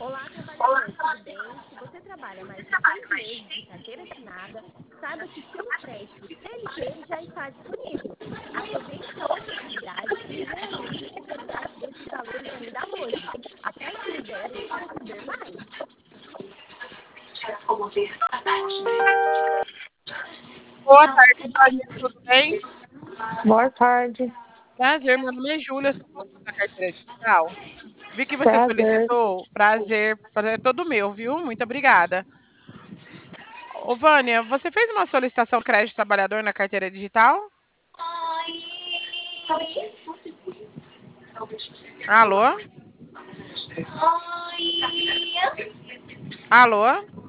Olá, trabalhador, tudo bem? Se você trabalha mais de 6 meses de carteira assinada, saiba que seu crédito CLT já está disponível. Aproveite essa oportunidade e realize metade desses valores ainda hoje. Aperte o 0 para saber mais. Boa tarde, Vânia, tudo bem? Boa tarde. Prazer, meu nome é Júlia, eu sou consultora da carteira digital. Vi que você Prazer. solicitou. Prazer é todo meu, viu? Muito obrigada. Ô, Vânia, você fez uma solicitação de crédito trabalhador na carteira digital? Alô? Alô?